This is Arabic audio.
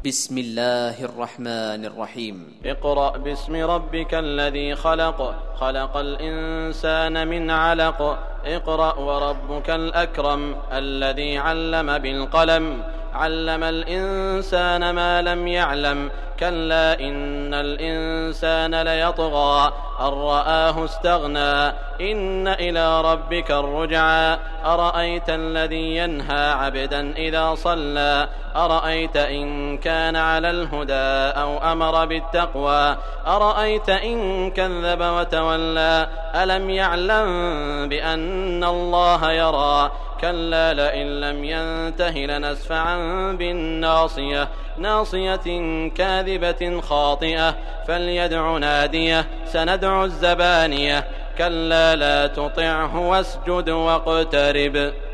بسم الله الرحمن الرحيم. اقرأ باسم ربك الذي خلق، خلق الإنسان من علق. اقرأ وربك الأكرم الذي علم بالقلم، علم الإنسان ما لم يعلم. كلا إن الإنسان ليطغى أن رآه استغنى، إن إلى ربك الرجعى. أرأيت الذي ينهى عبدا إذا صلى، أرأيت إن كان على الهدى أو أمر بالتقوى، أرأيت إن كذب وتولى. ألم يعلم بأن الله يرى، كلا لئن لم ينته لنسفعا بالناصية، ناصية كاذبة خاطئة. فليدع ناديه، سندع الزبانية. كلا لا تطعه واسجد واقترب.